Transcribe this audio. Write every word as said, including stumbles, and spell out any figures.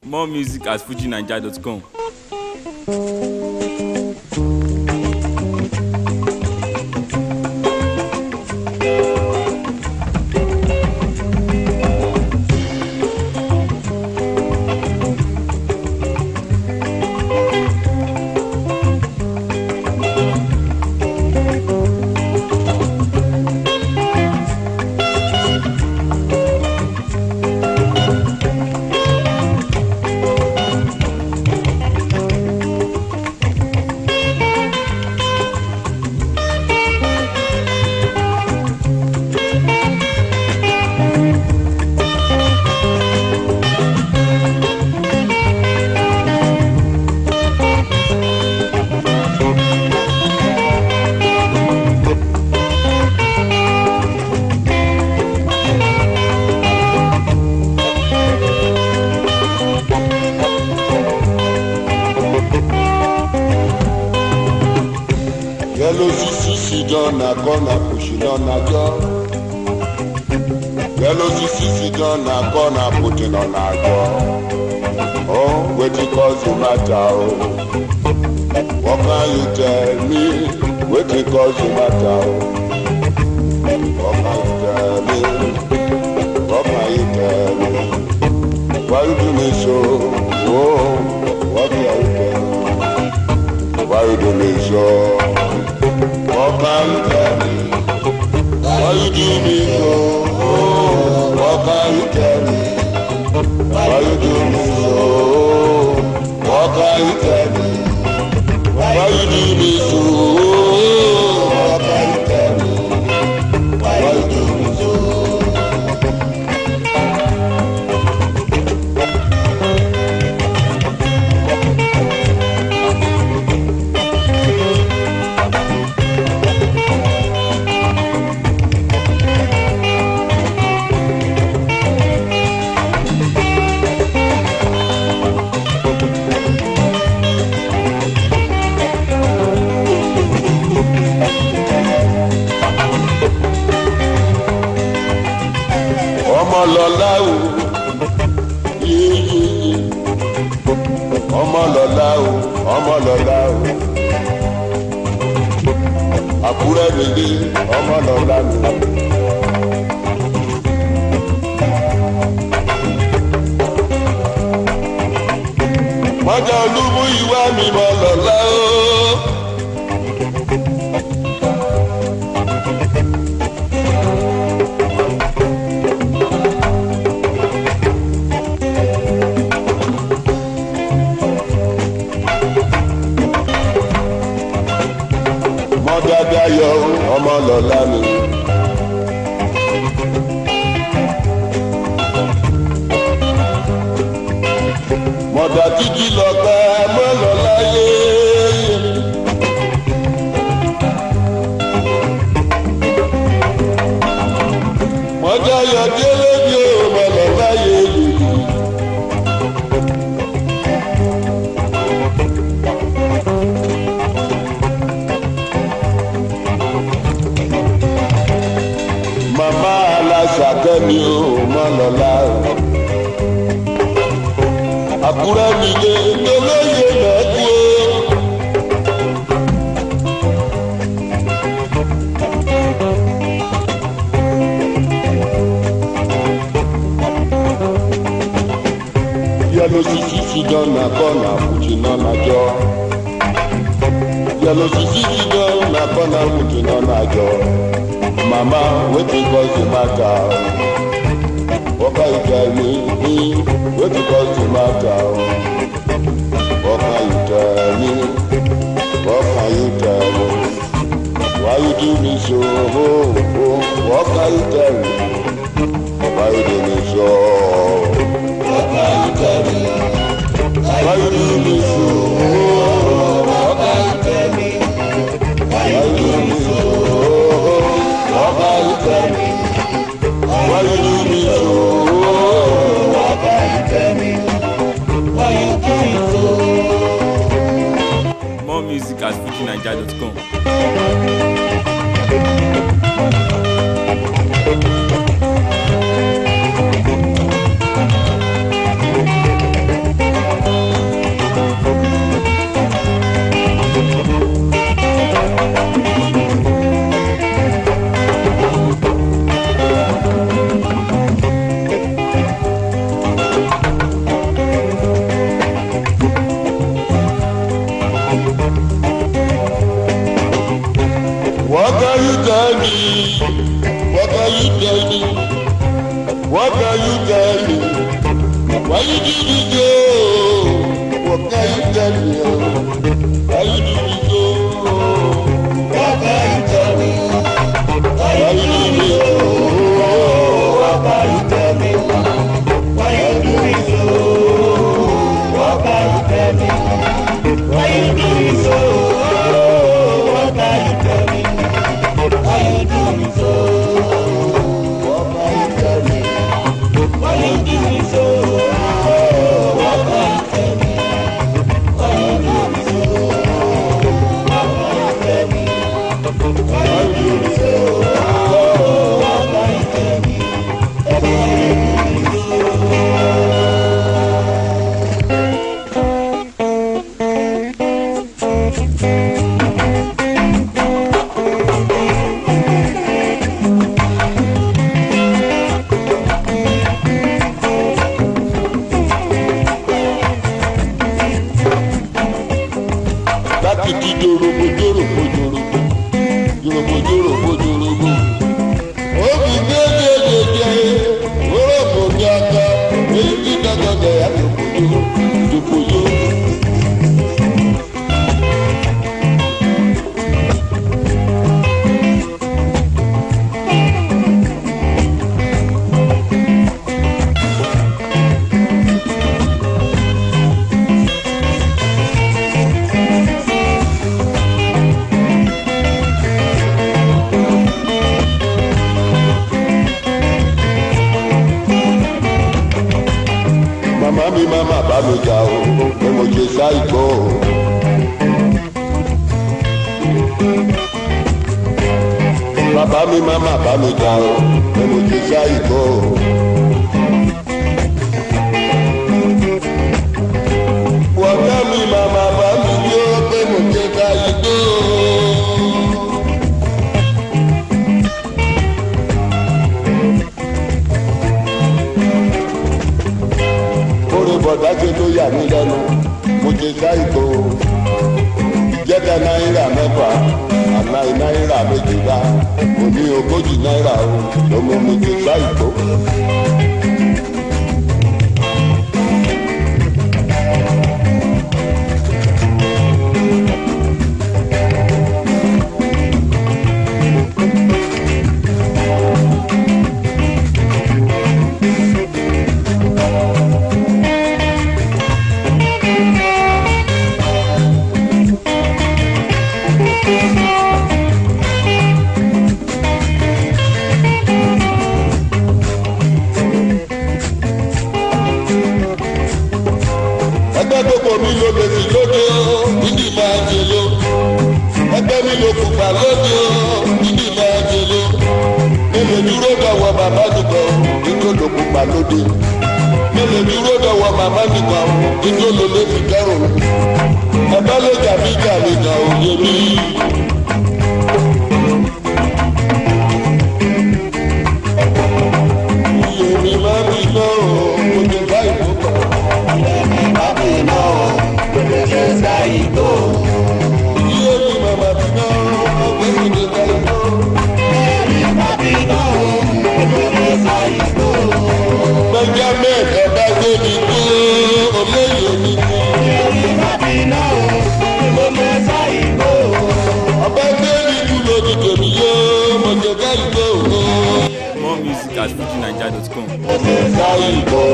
More music at fuji naija dot com. Yellow sisi si dona kona pushina na jo. Yellow sisi si dona kona pushina na jo. Oh, wetin cause the matter oh? What can you tell me? Wetin cause the matter oh? What can you tell me? What can you tell me? Why you do me so? Oh, what can you tell me? Why you do me so? What can you tell me? Why you do me so? Oh, what can you tell me? Why you do me so? What can you tell me? Why you do me so? Oh, what can you tell me? Why you do me so? Ọmọ lọ́lá o, yéyéyé. Ọmọ lọ́lá o, ọmọ lọ́lá o. Àkúrẹ́ rèé, ọmọ lọ́lá mi. Mọ́jà olúmú ìwà mi mọ́ lọ́lá o. Mọ́dádáyọ̀ ọmọ lọ́lá mi. Mọ̀dà títí lọ́gbà mọ́ lọ́lá yé. Mọ́dáyọ̀ délé bí ó mọ́ lọ́lá yé. Màmá aláṣàkẹ́ mi ò mọ́ lọ́lá o. Àkúrẹ́ mi lé lólóyè mẹ́kú o. Yellow sisi si dona kona pushina na jo. Yellow sisi si dona kona pushina na jo. Mama, wetin cause the matter? What can you tell me? Wetin cause the matter? What can you tell me? What can you tell me? Why you do me so? Oh, oh, what can you tell me? Why you do me so? What can you tell me? Why you do me so? Oh, what can you tell me? Why you do me so? What can you tell me? Why you do me so? What can you tell me? Why you do me so? More music at fuji naija dot com. me so? What can you tell me? How you do me so? What can you tell me? How you do me so? What can you tell me? Why you do me so? What can you tell me? Why you do me so? What can you tell me? Why you do me so? What can you tell me? Why you do me so? What can you tell me? Why you do me so? What can you tell me? Why you do me so? What can you tell me? Why you do me so? Lákìtì jòrògbò jòrògbò jòrògbò jòrògbò jòrògbò jòrògbò. Obi jẹjẹjẹjẹ orògbò gàgà èyí tí gàgàgà àjòkòjò jòkòjò. Màmá mi máma bá mi jà o, pé mo ṣe ṣáìkó o. Bàbá mi máma bá mi jà o, pé mo ṣe ṣáìkó o. Wọ̀gá mi máma bá mi yó, pé mo ṣe ṣáìkó o. Bọ̀dá ṣe ló yà mí lẹ́nu, mo ṣe ṣáìkó. Ìjẹ́ta náírà mẹ́fà, àná náírà méjìlá, mo ní ogójì náírà o, ló mú mi ṣe ṣáìkó. Ẹgbẹ́ gbogbo mi ló lè sí lóde o, nídìí máa jẹ ló. Ẹgbẹ́ mi ló pupa lóde o, nídìí máa jẹ ló. Mélòó dúró dọ̀wọ́ bàbá nìkan, níjó ló pupa lóde. Mélòó dúró dọ̀wọ́ màmá nìkan, níjó ló lè fi kẹrùn. Ẹgbẹ́ lè jà mí jà mí jà òye mi. Iye mi máa ń bí náà o, mo jẹ báyìí tó kọ̀. Benjamin ẹ̀dá gbòdì tó olóyè mi. Ọba gbòdì tó lòdì tèmi yó, mo jẹ ká ìgbó. More music at fuji naija dot com. Mo jẹ ká ìgbó.